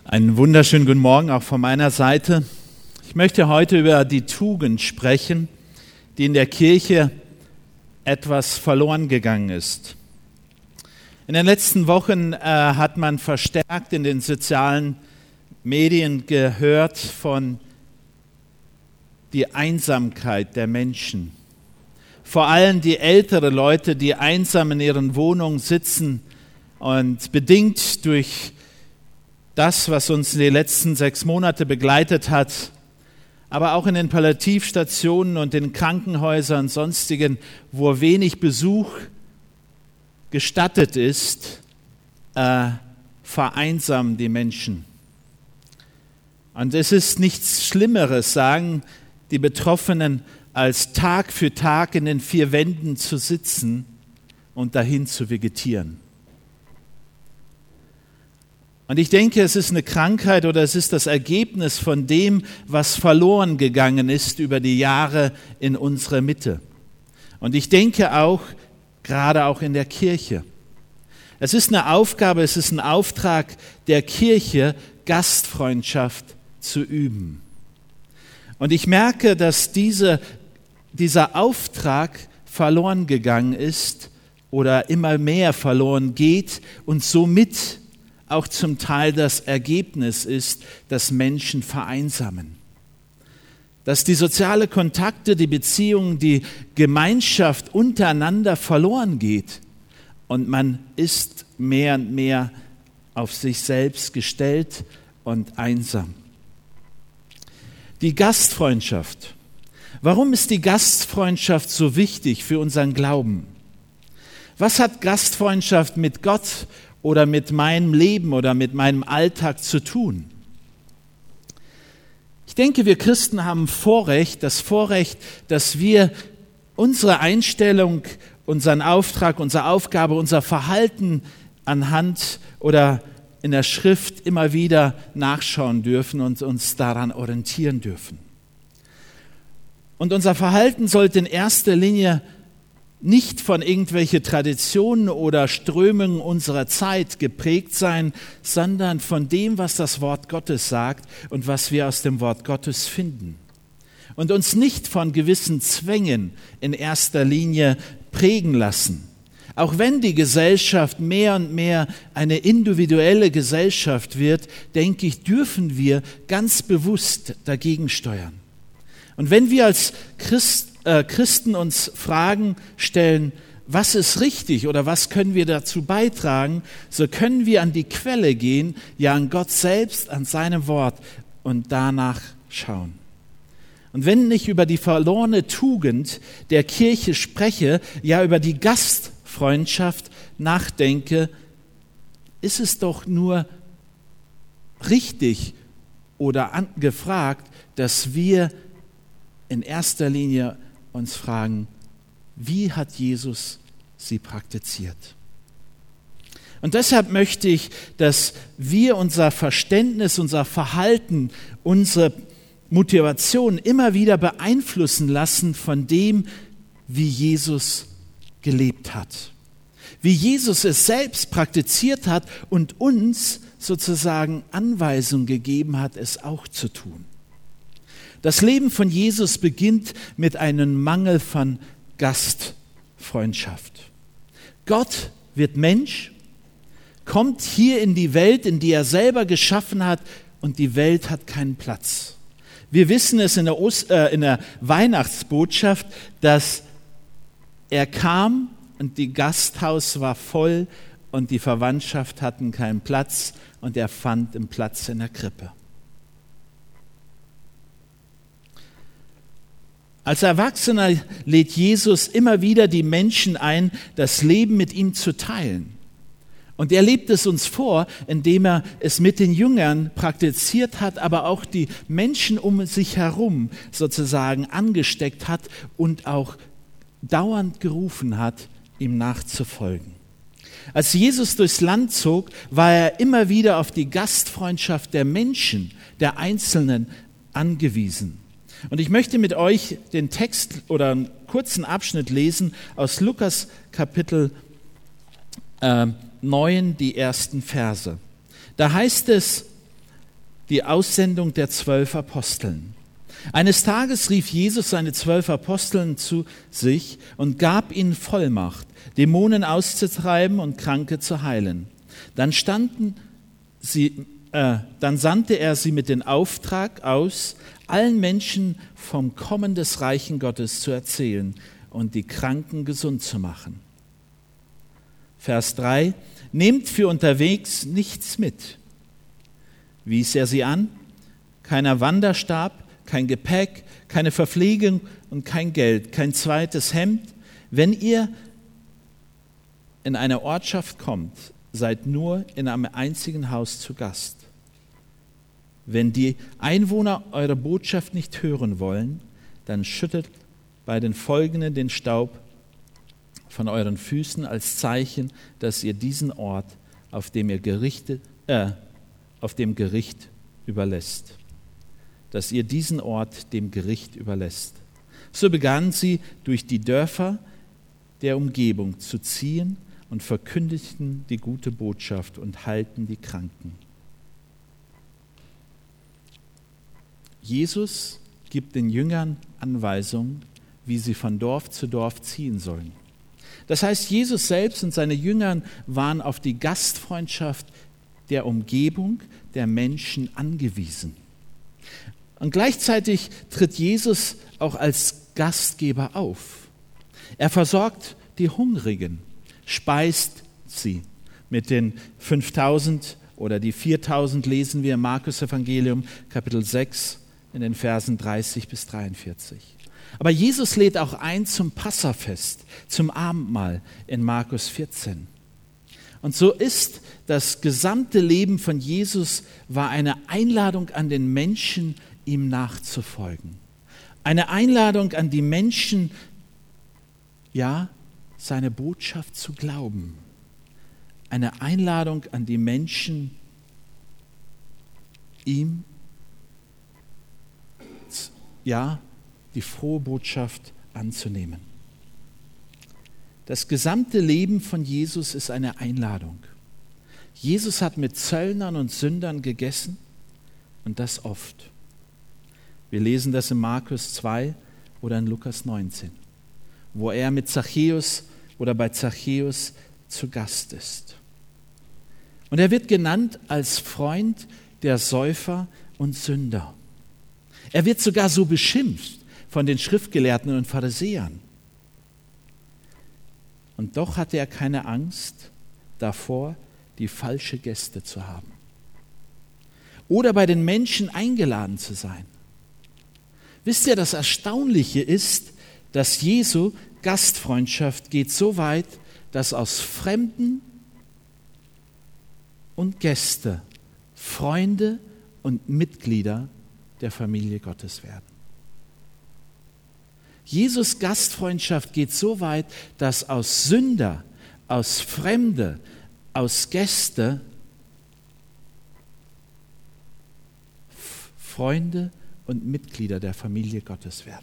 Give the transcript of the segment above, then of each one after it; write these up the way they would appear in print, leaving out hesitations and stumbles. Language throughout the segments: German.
Einen wunderschönen guten Morgen auch von meiner Seite. Ich möchte heute über die Tugend sprechen, die in der Kirche etwas verloren gegangen ist. In den letzten Wochen hat man verstärkt in den sozialen Medien gehört von der Einsamkeit der Menschen. Vor allem die älteren Leute, die einsam in ihren Wohnungen sitzen und bedingt durch das, was uns in den letzten 6 Monate begleitet hat, aber auch in den Palliativstationen und den Krankenhäusern und sonstigen, wo wenig Besuch gestattet ist, vereinsamen die Menschen. Und es ist nichts Schlimmeres, sagen die Betroffenen, als Tag für Tag in den 4 Wänden zu sitzen und dahin zu vegetieren. Und ich denke, es ist eine Krankheit oder es ist das Ergebnis von dem, was verloren gegangen ist über die Jahre in unserer Mitte. Und ich denke auch, gerade auch in der Kirche. Es ist eine Aufgabe, es ist ein Auftrag der Kirche, Gastfreundschaft zu üben. Und ich merke, dass dieser Auftrag verloren gegangen ist oder immer mehr verloren geht und somit auch zum Teil das Ergebnis ist, dass Menschen vereinsamen. Dass die sozialen Kontakte, die Beziehungen, die Gemeinschaft untereinander verloren geht und man ist mehr und mehr auf sich selbst gestellt und einsam. Die Gastfreundschaft. Warum ist die Gastfreundschaft so wichtig für unseren Glauben? Was hat Gastfreundschaft mit Gott oder mit meinem Leben oder mit meinem Alltag zu tun? Ich denke, wir Christen haben das Vorrecht, dass wir unsere Einstellung, unseren Auftrag, unsere Aufgabe, unser Verhalten anhand oder in der Schrift immer wieder nachschauen dürfen und uns daran orientieren dürfen. Und unser Verhalten sollte in erster Linie nicht von irgendwelchen Traditionen oder Strömungen unserer Zeit geprägt sein, sondern von dem, was das Wort Gottes sagt und was wir aus dem Wort Gottes finden. Und uns nicht von gewissen Zwängen in erster Linie prägen lassen. Auch wenn die Gesellschaft mehr und mehr eine individuelle Gesellschaft wird, denke ich, dürfen wir ganz bewusst dagegen steuern. Und wenn wir als Christen uns Fragen stellen, was ist richtig oder was können wir dazu beitragen, so können wir an die Quelle gehen, ja an Gott selbst, an seinem Wort und danach schauen. Und wenn ich über die verlorene Tugend der Kirche spreche, ja über die Gastfreundschaft nachdenke, ist es doch nur richtig oder gefragt, dass wir in erster Linie uns fragen, wie hat Jesus sie praktiziert? Und deshalb möchte ich, dass wir unser Verständnis, unser Verhalten, unsere Motivation immer wieder beeinflussen lassen von dem, wie Jesus gelebt hat. Wie Jesus es selbst praktiziert hat und uns sozusagen Anweisung gegeben hat, es auch zu tun. Das Leben von Jesus beginnt mit einem Mangel von Gastfreundschaft. Gott wird Mensch, kommt hier in die Welt, in die er selber geschaffen hat, und die Welt hat keinen Platz. Wir wissen es in der Weihnachtsbotschaft, dass er kam und die Gasthaus war voll und die Verwandtschaft hatten keinen Platz und er fand einen Platz in der Krippe. Als Erwachsener lädt Jesus immer wieder die Menschen ein, das Leben mit ihm zu teilen. Und er lebt es uns vor, indem er es mit den Jüngern praktiziert hat, aber auch die Menschen um sich herum sozusagen angesteckt hat und auch dauernd gerufen hat, ihm nachzufolgen. Als Jesus durchs Land zog, war er immer wieder auf die Gastfreundschaft der Menschen, der Einzelnen angewiesen. Und ich möchte mit euch den Text oder einen kurzen Abschnitt lesen aus Lukas Kapitel 9, die ersten Verse. Da heißt es, die Aussendung der 12 Aposteln. Eines Tages rief Jesus seine 12 Aposteln zu sich und gab ihnen Vollmacht, Dämonen auszutreiben und Kranke zu heilen. Dann sandte er sie mit dem Auftrag aus, allen Menschen vom Kommen des Reichen Gottes zu erzählen und die Kranken gesund zu machen. Vers 3: Nehmt für unterwegs nichts mit, wies er sie an, keiner Wanderstab, kein Gepäck, keine Verpflegung und kein Geld, kein zweites Hemd. Wenn ihr in eine Ortschaft kommt, seid nur in einem einzigen Haus zu Gast. Wenn die Einwohner eure Botschaft nicht hören wollen, dann schüttet bei den Folgenden den Staub von euren Füßen als Zeichen, dass ihr diesen Ort auf dem Gericht überlässt. Dass ihr diesen Ort dem Gericht überlässt. So begannen sie, durch die Dörfer der Umgebung zu ziehen und verkündigten die gute Botschaft und heilten die Kranken. Jesus gibt den Jüngern Anweisungen, wie sie von Dorf zu Dorf ziehen sollen. Das heißt, Jesus selbst und seine Jünger waren auf die Gastfreundschaft der Umgebung, der Menschen angewiesen. Und gleichzeitig tritt Jesus auch als Gastgeber auf. Er versorgt die Hungrigen, speist sie. Mit den 5.000 oder die 4.000 lesen wir im Markus-Evangelium, Kapitel 6, in den Versen 30 bis 43. Aber Jesus lädt auch ein zum Passafest, zum Abendmahl in Markus 14. Und so ist das gesamte Leben von Jesus war eine Einladung an den Menschen, ihm nachzufolgen. Eine Einladung an die Menschen, ja, seine Botschaft zu glauben. Eine Einladung an die Menschen, ihm, ja, die frohe Botschaft anzunehmen. Das gesamte Leben von Jesus ist eine Einladung. Jesus hat mit Zöllnern und Sündern gegessen und das oft. Wir lesen das in Markus 2 oder in Lukas 19, wo er mit Zachäus oder bei Zachäus zu Gast ist. Und er wird genannt als Freund der Säufer und Sünder. Er wird sogar so beschimpft von den Schriftgelehrten und Pharisäern. Und doch hatte er keine Angst davor, die falsche Gäste zu haben. Oder bei den Menschen eingeladen zu sein. Wisst ihr, das Erstaunliche ist, dass Jesu Gastfreundschaft geht so weit, dass aus Fremden und Gäste Freunde und Mitglieder der Familie Gottes werden. Jesus Gastfreundschaft geht so weit, dass aus Sünder, aus Fremde, aus Gäste Freunde und Mitglieder der Familie Gottes werden.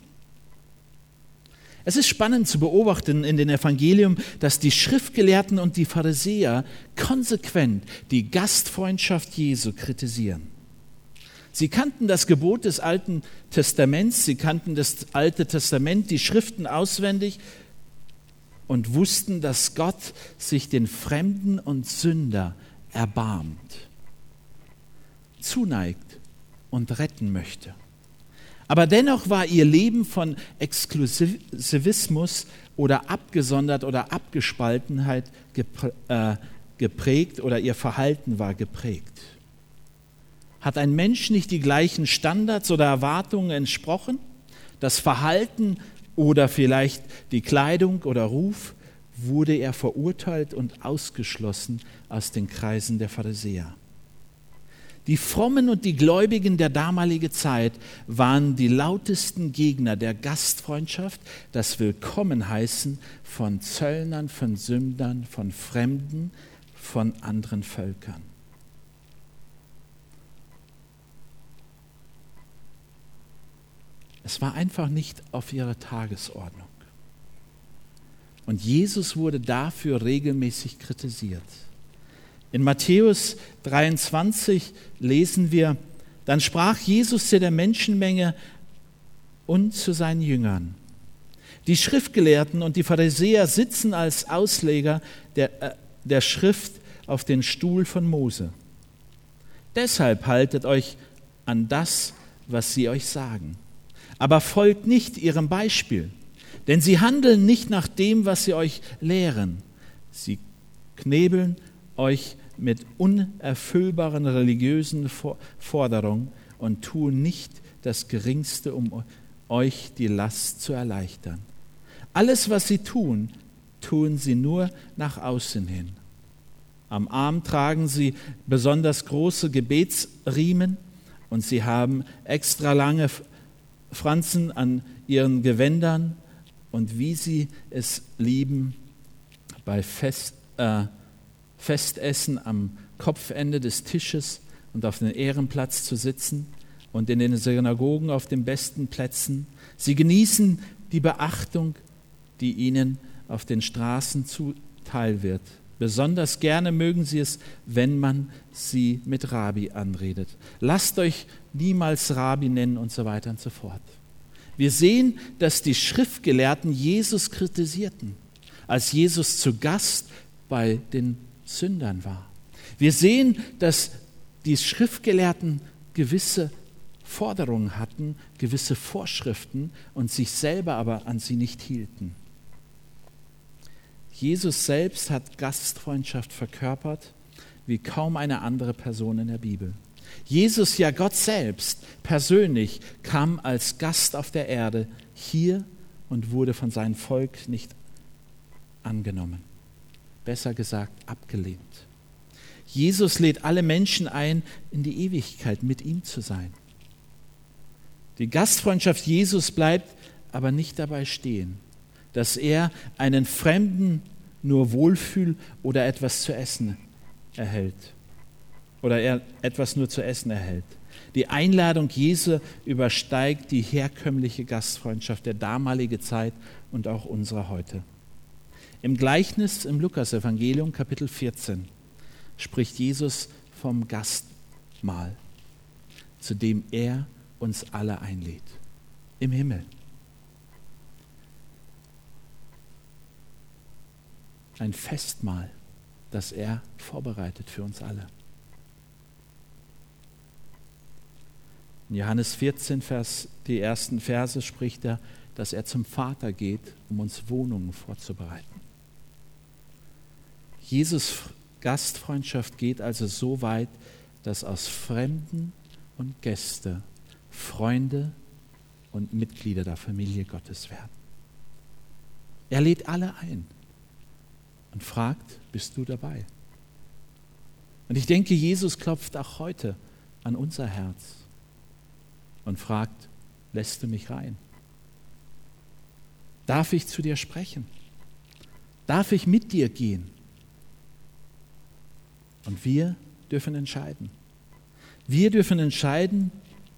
Es ist spannend zu beobachten in den Evangelien, dass die Schriftgelehrten und die Pharisäer konsequent die Gastfreundschaft Jesu kritisieren. Sie kannten das Gebot des Alten Testaments, sie kannten das Alte Testament, die Schriften auswendig und wussten, dass Gott sich den Fremden und Sünder erbarmt, zuneigt und retten möchte. Aber dennoch war ihr Leben von Exklusivismus oder abgesondert oder Abgespaltenheit geprägt oder ihr Verhalten war geprägt. Hat ein Mensch nicht die gleichen Standards oder Erwartungen entsprochen? Das Verhalten oder vielleicht die Kleidung oder Ruf, wurde er verurteilt und ausgeschlossen aus den Kreisen der Pharisäer. Die Frommen und die Gläubigen der damaligen Zeit waren die lautesten Gegner der Gastfreundschaft, das Willkommenheißen von Zöllnern, von Sündern, von Fremden, von anderen Völkern. Es war einfach nicht auf ihrer Tagesordnung. Und Jesus wurde dafür regelmäßig kritisiert. In Matthäus 23 lesen wir, Dann sprach Jesus zu der Menschenmenge und zu seinen Jüngern: Die Schriftgelehrten und die Pharisäer sitzen als Ausleger der Schrift auf den Stuhl von Mose. Deshalb haltet euch an das, was sie euch sagen. Aber folgt nicht ihrem Beispiel, denn sie handeln nicht nach dem, was sie euch lehren. Sie knebeln euch mit unerfüllbaren religiösen Forderungen und tun nicht das Geringste, um euch die Last zu erleichtern. Alles, was sie tun, tun sie nur nach außen hin. Am Arm tragen sie besonders große Gebetsriemen und sie haben extra lange Fransen an ihren Gewändern und wie sie es lieben, bei Festessen am Kopfende des Tisches und auf dem Ehrenplatz zu sitzen und in den Synagogen auf den besten Plätzen. Sie genießen die Beachtung, die ihnen auf den Straßen zuteil wird. Besonders gerne mögen sie es, wenn man sie mit Rabbi anredet. Lasst euch niemals Rabbi nennen und so weiter und so fort. Wir sehen, dass die Schriftgelehrten Jesus kritisierten, als Jesus zu Gast bei den Sündern war. Wir sehen, dass die Schriftgelehrten gewisse Forderungen hatten, gewisse Vorschriften und sich selber aber an sie nicht hielten. Jesus selbst hat Gastfreundschaft verkörpert, wie kaum eine andere Person in der Bibel. Jesus, ja Gott selbst, persönlich kam als Gast auf der Erde hier und wurde von seinem Volk nicht angenommen. Besser gesagt, abgelehnt. Jesus lädt alle Menschen ein, in die Ewigkeit mit ihm zu sein. Die Gastfreundschaft Jesus bleibt aber nicht dabei stehen, dass er einen Fremden nur Wohlfühl oder etwas zu essen erhält. Oder er etwas nur zu essen erhält. Die Einladung Jesu übersteigt die herkömmliche Gastfreundschaft der damaligen Zeit und auch unserer heute. Im Gleichnis im Lukasevangelium, Kapitel 14, spricht Jesus vom Gastmahl, zu dem er uns alle einlädt, im Himmel. Ein Festmahl, das er vorbereitet für uns alle. In Johannes 14, die ersten Verse spricht er, dass er zum Vater geht, um uns Wohnungen vorzubereiten. Jesus' Gastfreundschaft geht also so weit, dass aus Fremden und Gäste Freunde und Mitglieder der Familie Gottes werden. Er lädt alle ein und fragt, bist du dabei? Und ich denke, Jesus klopft auch heute an unser Herz und fragt, lässt du mich rein? Darf ich zu dir sprechen? Darf ich mit dir gehen? Und wir dürfen entscheiden. Wir dürfen entscheiden,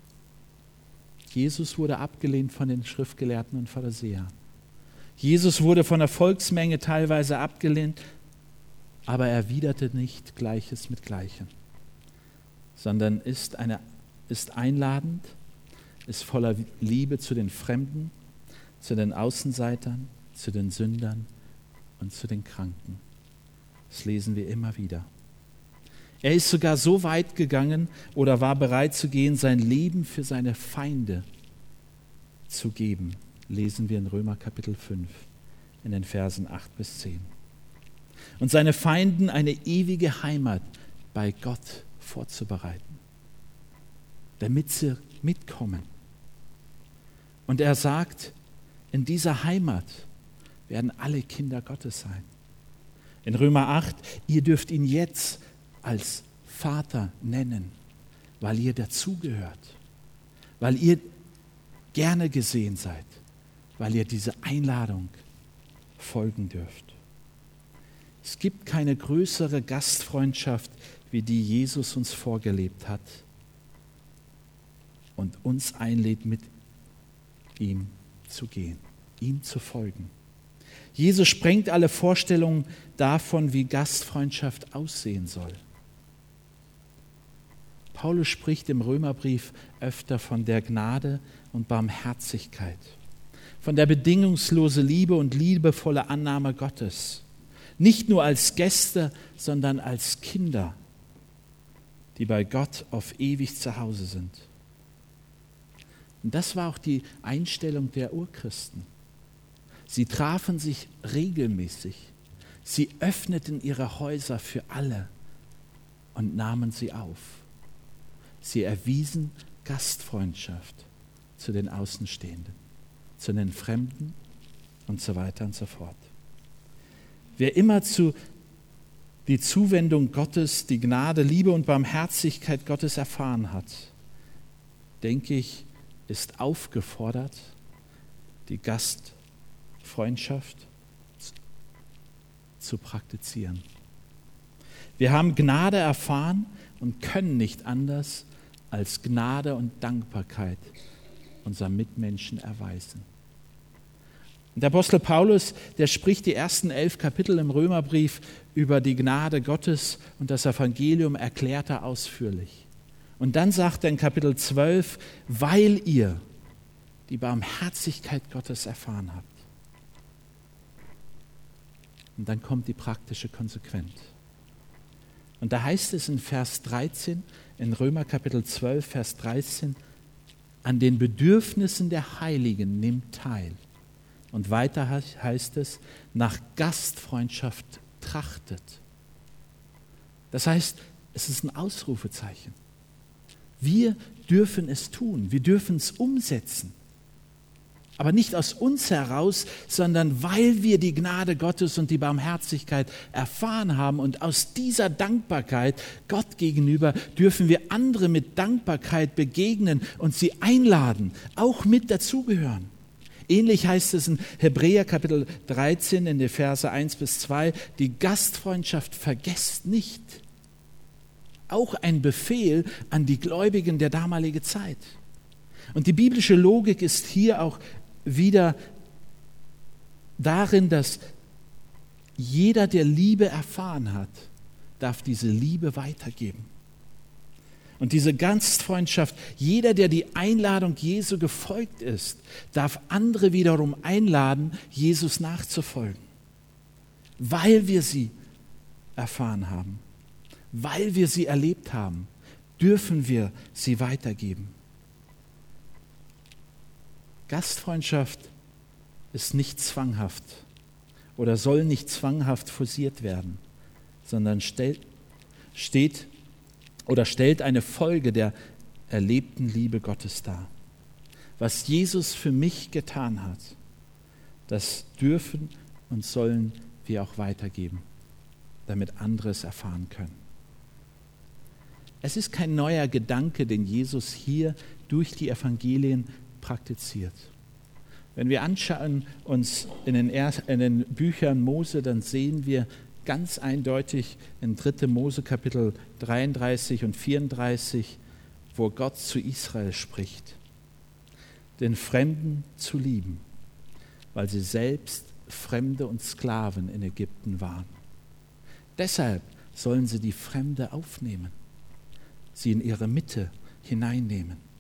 Jesus wurde abgelehnt von den Schriftgelehrten und Pharisäern. Jesus wurde von der Volksmenge teilweise abgelehnt, aber er erwiderte nicht Gleiches mit Gleichem, sondern ist einladend, ist voller Liebe zu den Fremden, zu den Außenseitern, zu den Sündern und zu den Kranken. Das lesen wir immer wieder. Er ist sogar so weit gegangen oder war bereit zu gehen, sein Leben für seine Feinde zu geben. Lesen wir in Römer Kapitel 5 in den Versen 8 bis 10. Und seine Feinden eine ewige Heimat bei Gott vorzubereiten, damit sie mitkommen. Und er sagt, in dieser Heimat werden alle Kinder Gottes sein. In Römer 8, ihr dürft ihn jetzt als Vater nennen, weil ihr dazugehört, weil ihr gerne gesehen seid, weil ihr diese Einladung folgen dürft. Es gibt keine größere Gastfreundschaft, wie die Jesus uns vorgelebt hat und uns einlädt, mit ihm zu gehen, ihm zu folgen. Jesus sprengt alle Vorstellungen davon, wie Gastfreundschaft aussehen soll. Paulus spricht im Römerbrief öfter von der Gnade und Barmherzigkeit, von der bedingungslosen Liebe und liebevolle Annahme Gottes. Nicht nur als Gäste, sondern als Kinder, die bei Gott auf ewig zu Hause sind. Und das war auch die Einstellung der Urchristen. Sie trafen sich regelmäßig. Sie öffneten ihre Häuser für alle und nahmen sie auf. Sie erwiesen Gastfreundschaft zu den Außenstehenden, zu den Fremden und so weiter und so fort. Wer immerzu die Zuwendung Gottes, die Gnade, Liebe und Barmherzigkeit Gottes erfahren hat, denke ich, ist aufgefordert, die Gastfreundschaft zu praktizieren. Wir haben Gnade erfahren und können nicht anders als Gnade und Dankbarkeit unseren Mitmenschen erweisen. Und der Apostel Paulus, der spricht die ersten 11 Kapitel im Römerbrief über die Gnade Gottes und das Evangelium erklärt er ausführlich. Und dann sagt er in Kapitel 12, weil ihr die Barmherzigkeit Gottes erfahren habt. Und dann kommt die praktische Konsequenz. Und da heißt es in Vers 13, in Römer Kapitel 12, Vers 13, an den Bedürfnissen der Heiligen nimmt teil. Und weiter heißt es, nach Gastfreundschaft trachtet. Das heißt, es ist ein Ausrufezeichen. Wir dürfen es tun, wir dürfen es umsetzen. Aber nicht aus uns heraus, sondern weil wir die Gnade Gottes und die Barmherzigkeit erfahren haben. Und aus dieser Dankbarkeit Gott gegenüber dürfen wir andere mit Dankbarkeit begegnen und sie einladen, auch mit dazugehören. Ähnlich heißt es in Hebräer Kapitel 13 in den Verse 1 bis 2, die Gastfreundschaft vergesst nicht. Auch ein Befehl an die Gläubigen der damaligen Zeit. Und die biblische Logik ist hier auch wieder darin, dass jeder, der Liebe erfahren hat, darf diese Liebe weitergeben. Und diese Gastfreundschaft, jeder, der die Einladung Jesu gefolgt ist, darf andere wiederum einladen, Jesus nachzufolgen, weil wir sie erfahren haben, weil wir sie erlebt haben, dürfen wir sie weitergeben. Gastfreundschaft ist nicht zwanghaft oder soll nicht zwanghaft forciert werden, sondern stellt eine Folge der erlebten Liebe Gottes dar. Was Jesus für mich getan hat, das dürfen und sollen wir auch weitergeben, damit andere es erfahren können. Es ist kein neuer Gedanke, den Jesus hier durch die Evangelien praktiziert. Wenn wir anschauen uns in den Büchern Mose, dann sehen wir ganz eindeutig in 3. Mose Kapitel 33 und 34, wo Gott zu Israel spricht, den Fremden zu lieben, weil sie selbst Fremde und Sklaven in Ägypten waren. Deshalb sollen sie die Fremde aufnehmen, sie in ihre Mitte hineinnehmen,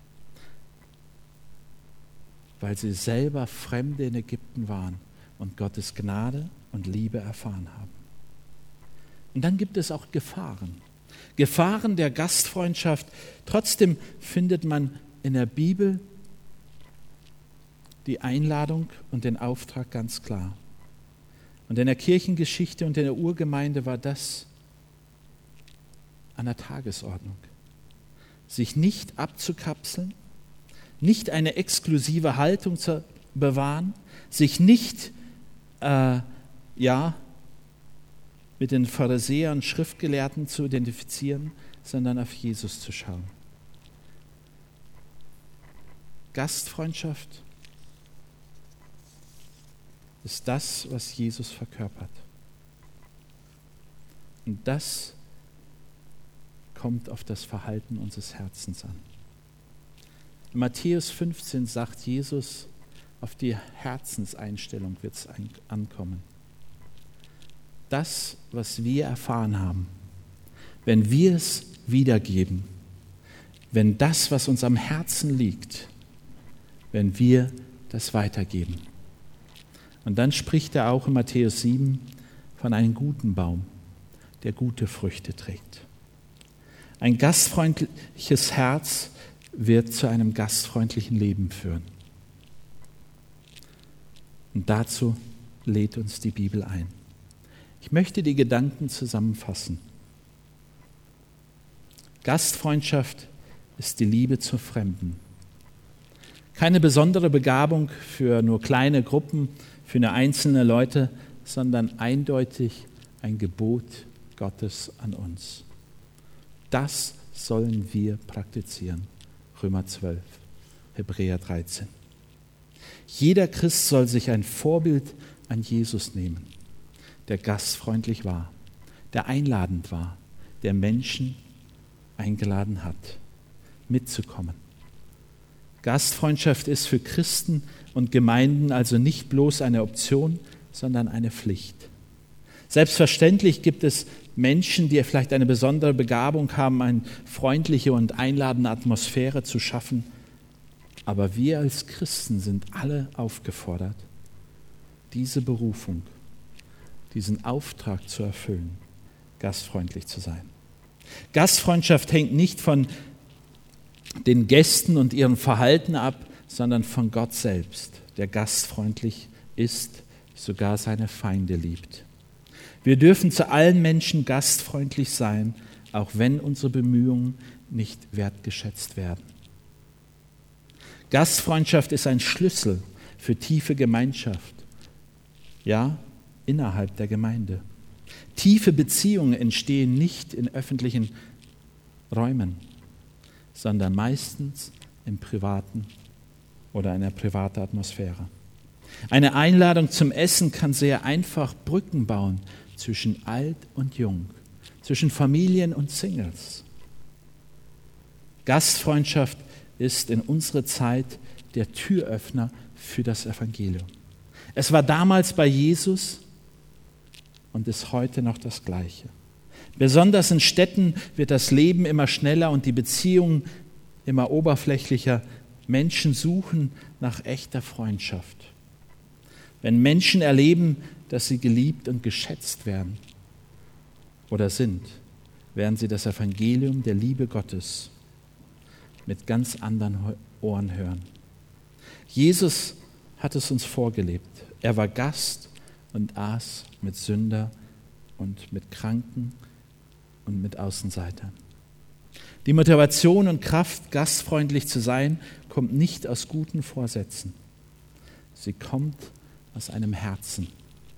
weil sie selber Fremde in Ägypten waren und Gottes Gnade und Liebe erfahren haben. Und dann gibt es auch Gefahren. Gefahren der Gastfreundschaft. Trotzdem findet man in der Bibel die Einladung und den Auftrag ganz klar. Und in der Kirchengeschichte und in der Urgemeinde war das an der Tagesordnung. Sich nicht abzukapseln, nicht eine exklusive Haltung zu bewahren, sich nicht mit den Pharisäern, Schriftgelehrten zu identifizieren, sondern auf Jesus zu schauen. Gastfreundschaft ist das, was Jesus verkörpert. Und das kommt auf das Verhalten unseres Herzens an. In Matthäus 15 sagt Jesus, auf die Herzenseinstellung wird es ankommen. Das, was wir erfahren haben, wenn wir es wiedergeben, wenn das, was uns am Herzen liegt, wenn wir das weitergeben. Und dann spricht er auch in Matthäus 7 von einem guten Baum, der gute Früchte trägt. Ein gastfreundliches Herz wird zu einem gastfreundlichen Leben führen. Und dazu lädt uns die Bibel ein. Ich möchte die Gedanken zusammenfassen. Gastfreundschaft ist die Liebe zu Fremden. Keine besondere Begabung für nur kleine Gruppen, für nur einzelne Leute, sondern eindeutig ein Gebot Gottes an uns. Das sollen wir praktizieren. Römer 12, Hebräer 13. Jeder Christ soll sich ein Vorbild an Jesus nehmen, der gastfreundlich war, der einladend war, der Menschen eingeladen hat, mitzukommen. Gastfreundschaft ist für Christen und Gemeinden also nicht bloß eine Option, sondern eine Pflicht. Selbstverständlich gibt es Menschen, die vielleicht eine besondere Begabung haben, eine freundliche und einladende Atmosphäre zu schaffen. Aber wir als Christen sind alle aufgefordert, diese Berufung, diesen Auftrag zu erfüllen, gastfreundlich zu sein. Gastfreundschaft hängt nicht von den Gästen und ihrem Verhalten ab, sondern von Gott selbst, der gastfreundlich ist, sogar seine Feinde liebt. Wir dürfen zu allen Menschen gastfreundlich sein, auch wenn unsere Bemühungen nicht wertgeschätzt werden. Gastfreundschaft ist ein Schlüssel für tiefe Gemeinschaft, ja, innerhalb der Gemeinde. Tiefe Beziehungen entstehen nicht in öffentlichen Räumen, sondern meistens im privaten oder in einer privaten Atmosphäre. Eine Einladung zum Essen kann sehr einfach Brücken bauen zwischen alt und jung, zwischen Familien und Singles. Gastfreundschaft ist in unserer Zeit der Türöffner für das Evangelium. Es war damals bei Jesus und ist heute noch das Gleiche. Besonders in Städten wird das Leben immer schneller und die Beziehungen immer oberflächlicher. Menschen suchen nach echter Freundschaft. Wenn Menschen erleben, dass sie geliebt und geschätzt werden oder sind, werden sie das Evangelium der Liebe Gottes mit ganz anderen Ohren hören. Jesus hat es uns vorgelebt. Er war Gast und aß mit Sünder und mit Kranken und mit Außenseitern. Die Motivation und Kraft, gastfreundlich zu sein, kommt nicht aus guten Vorsätzen. Sie kommt aus einem Herzen,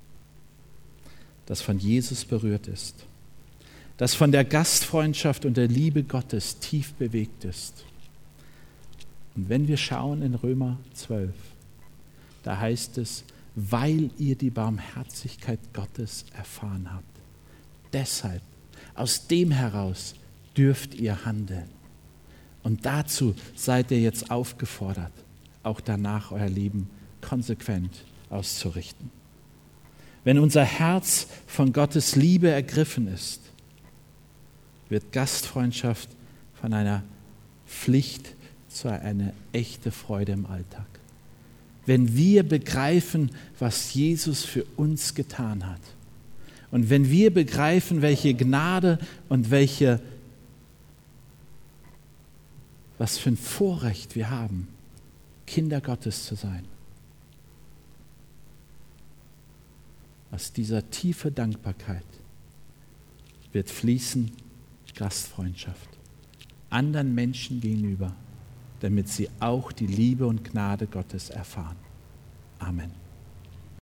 das von Jesus berührt ist, das von der Gastfreundschaft und der Liebe Gottes tief bewegt ist. Und wenn wir schauen in Römer 12, da heißt es, weil ihr die Barmherzigkeit Gottes erfahren habt. Deshalb, aus dem heraus dürft ihr handeln. Und dazu seid ihr jetzt aufgefordert, auch danach euer Leben konsequent auszurichten. Wenn unser Herz von Gottes Liebe ergriffen ist, wird Gastfreundschaft von einer Pflicht zu einer echten Freude im Alltag. Wenn wir begreifen, was Jesus für uns getan hat und wenn wir begreifen, welche Gnade und was für ein Vorrecht wir haben, Kinder Gottes zu sein. Aus dieser tiefen Dankbarkeit wird fließen Gastfreundschaft anderen Menschen gegenüber, damit sie auch die Liebe und Gnade Gottes erfahren. Amen.